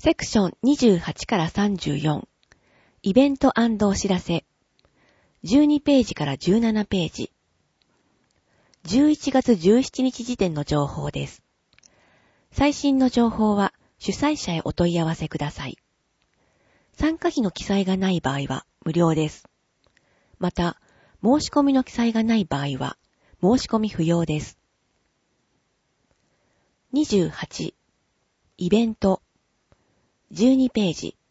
セクション28から34、イベント&お知らせ、12ページから17ページ、11月17日時点の情報です。最新の情報は主催者へお問い合わせください。参加費の記載がない場合は無料です。また、申し込みの記載がない場合は申し込み不要です。28、イベント、12ページ、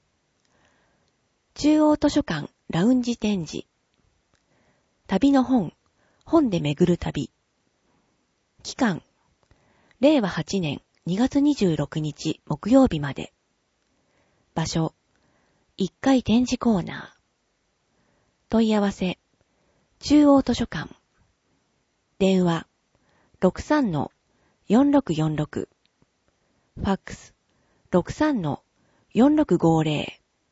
中央図書館ラウンジ展示、旅の本で巡る旅、期間、令和8年2月26日木曜日まで、場所、1階展示コーナー、問い合わせ、中央図書館、電話、63-4646、ファックス、63-4650、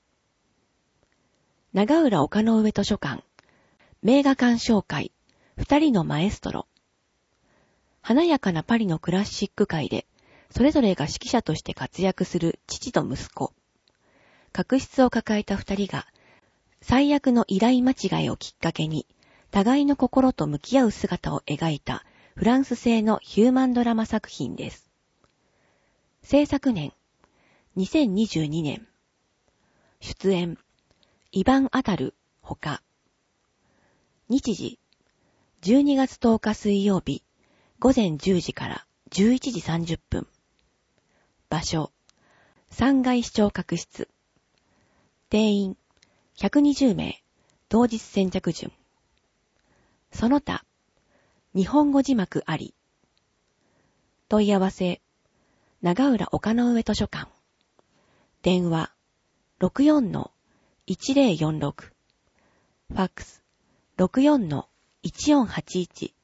長浦丘の上図書館、名画鑑賞会、2人のマエストロ、華やかなパリのクラシック界で、それぞれが指揮者として活躍する父と息子、確執を抱えた2人が、最悪の依頼間違いをきっかけに、互いの心と向き合う姿を描いたフランス製のヒューマンドラマ作品です。制作年、2022年。出演、イヴァン・アタル、ほか。日時、12月10日水曜日、午前10時から11時30分。場所、3階視聴覚室。定員、120名、当日先着順。その他、日本語字幕あり。問い合わせ、長浦丘の上図書館。電話、64-1046。ファックス、64-1481。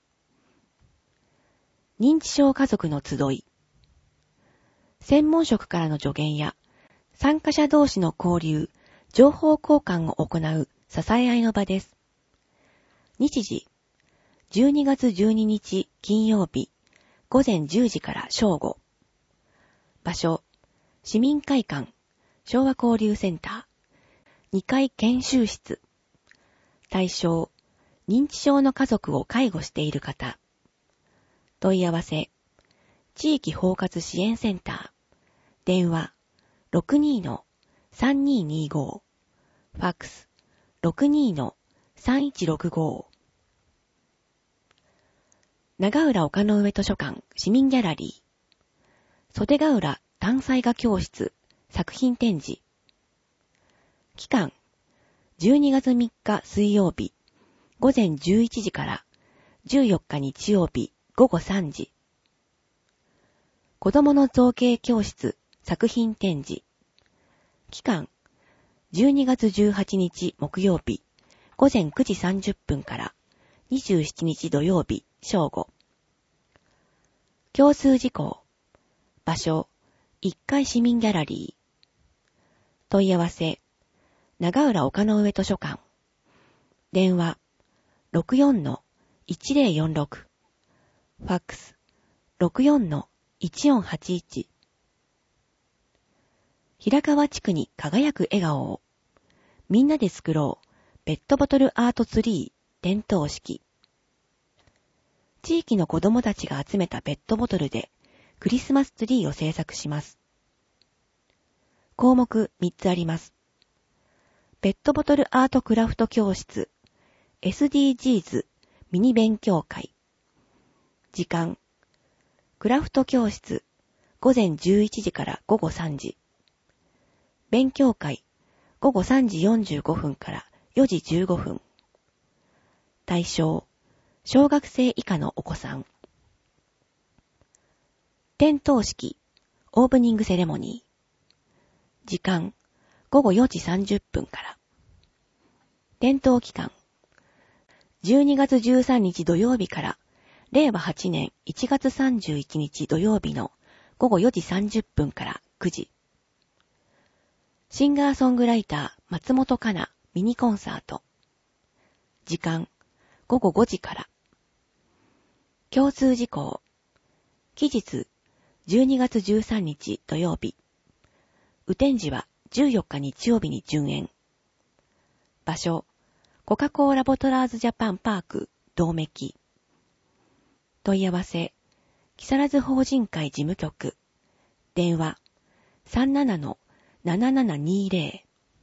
認知症家族の集い。専門職からの助言や、参加者同士の交流、情報交換を行う支え合いの場です。日時、12月12日金曜日、午前10時から正午。場所、市民会館、昭和交流センター、2階研修室。対象、認知症の家族を介護している方。問い合わせ、地域包括支援センター。電話、62-3225。ファックス、62-3165。長浦丘の上図書館市民ギャラリー。袖ヶ浦単彩画教室作品展示。期間、12月3日水曜日、午前11時から14日日曜日午後3時。子供の造形教室作品展示。期間、12月18日木曜日、午前9時30分から27日土曜日正午。共通事項。場所、1階市民ギャラリー。問い合わせ、長浦丘の上図書館。電話、64-1046。ファックス、64-1481。平川地区に輝く笑顔を。みんなで作ろう。ペットボトルアートツリー点灯式。地域の子供たちが集めたペットボトルでクリスマスツリーを制作します。項目3つあります。ペットボトルアートクラフト教室 SDGs ミニ勉強会。時間、クラフト教室午前11時から午後3時。勉強会午後3時45分から4時15分。対象、小学生以下のお子さん。点灯式、オープニングセレモニー。時間、午後4時30分から。点灯期間、12月13日土曜日から、令和8年1月31日土曜日の午後4時30分から9時。シンガーソングライター松本香奈ミニコンサート。時間、午後5時から。共通事項。期日、12月13日土曜日。 雨天時は14日日曜日に順延。場所、コカ・コーラボトラーズジャパンパーク、道メキ。問い合わせ、木更津法人会事務局。電話、37-7720。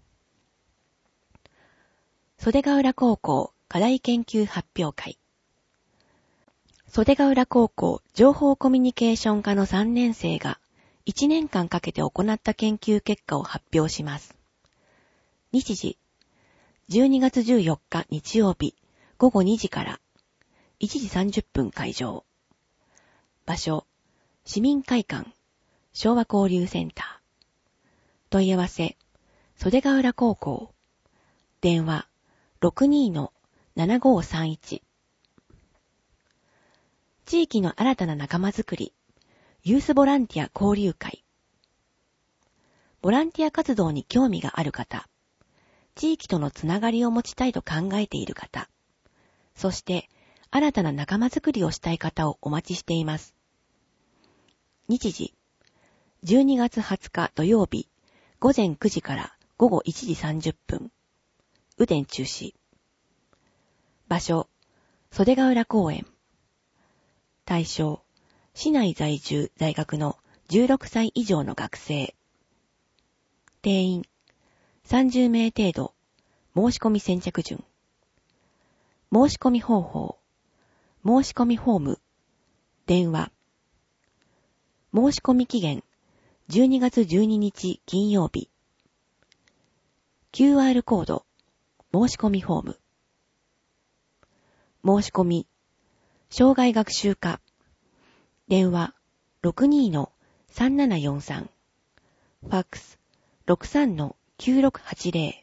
袖ヶ浦高校課題研究発表会。袖ヶ浦高校情報コミュニケーション科の3年生が1年間かけて行った研究結果を発表します。日時、12月14日日曜日午後2時から1時30分会場。場所、市民会館、昭和交流センター。問い合わせ、袖ヶ浦高校。電話、62-7531。地域の新たな仲間づくり、ユースボランティア交流会。ボランティア活動に興味がある方、地域とのつながりを持ちたいと考えている方、そして新たな仲間づくりをしたい方をお待ちしています。日時、12月20日土曜日、午前9時から午後1時30分。雨天中止。場所、袖ヶ浦公園。対象、市内在住在学の16歳以上の学生。定員、30名程度。申し込み先着順。申し込み方法。申し込みフォーム。電話。申し込み期限、12月12日金曜日。QR コード。申し込みフォーム。申し込み、障害学習課。電話、62-3743。ファックス、63-9680。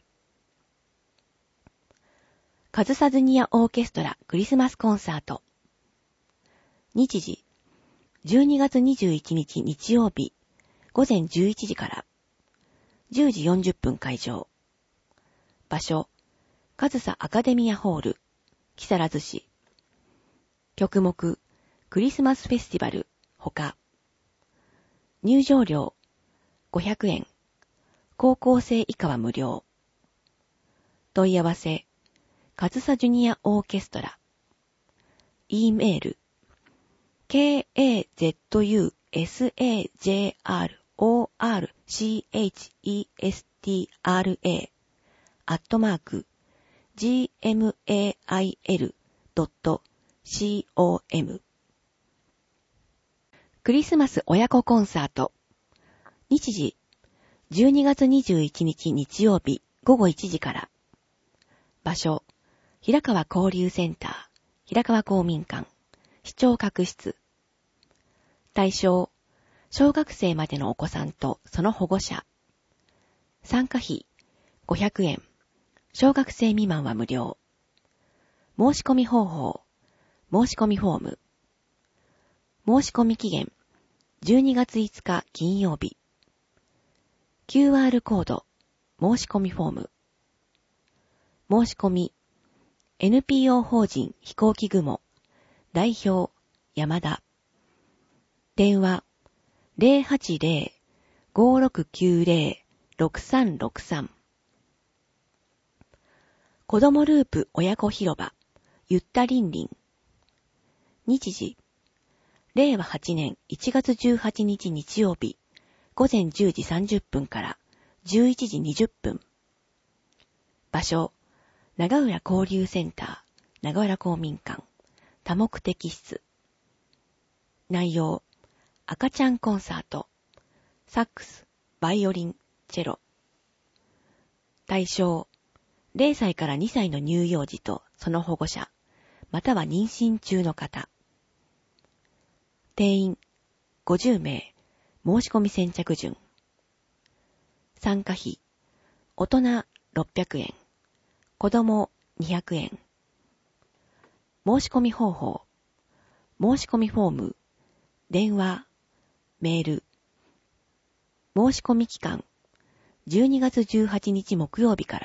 カズサズニアオーケストラクリスマスコンサート。日時、12月21日日曜日、午前11時から10時40分会場。場所、カズサアカデミアホール、木更津市。曲目、クリスマスフェスティバル、ほか。入場料、500円。高校生以下は無料。問い合わせ、カズサジュニアオーケストラ。E メール、kazurorchestra@gmail.com。クリスマス親子コンサート。日時、12月21日日曜日午後1時から。場所、平川交流センター、平川公民館、視聴覚室。対象、小学生までのお子さんとその保護者。参加費、500円。小学生未満は無料。申し込み方法、申し込みフォーム。申し込み期限、12月5日金曜日。QR コード、申し込みフォーム。申し込み、NPO 法人飛行機雲、代表、山田。電話、080-5690-6363。子供ループ親子広場、ゆったりんりん。日時、令和8年1月18日日曜日、午前10時30分から11時20分。場所、長浦交流センター、長浦公民館、多目的室。内容、赤ちゃんコンサート、サックス、バイオリン、チェロ。対象、0歳から2歳の乳幼児とその保護者、または妊娠中の方。定員、50名、申し込み先着順。参加費、大人600円、子供200円。申し込み方法、申し込みフォーム、電話、メール。申し込み期間、12月18日木曜日から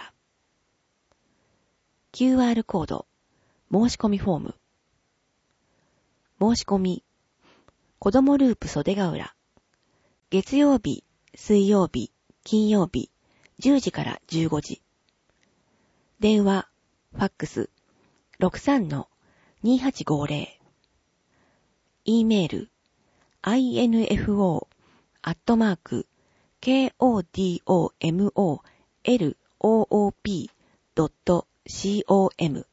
。QR コード、申し込みフォーム。申し込み、子供ループ袖ヶ浦。月曜日、水曜日、 金曜日10時から15時。電話、ファックス 63-2850。e メール info@kodomoloop.com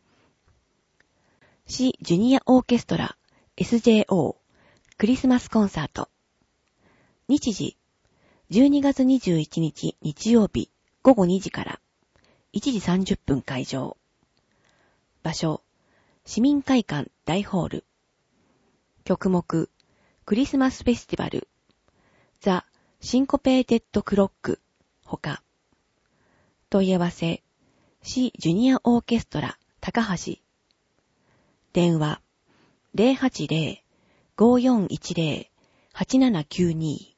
市ジュニアオーケストラ SJO クリスマスコンサート。日時12月21日日曜日午後2時から1時30分会場。場所市民会館大ホール。曲目クリスマスフェスティバルザ・シンコペーテッドクロックほか。問い合わせ市ジュニアオーケストラ高橋。電話 080-5410-8792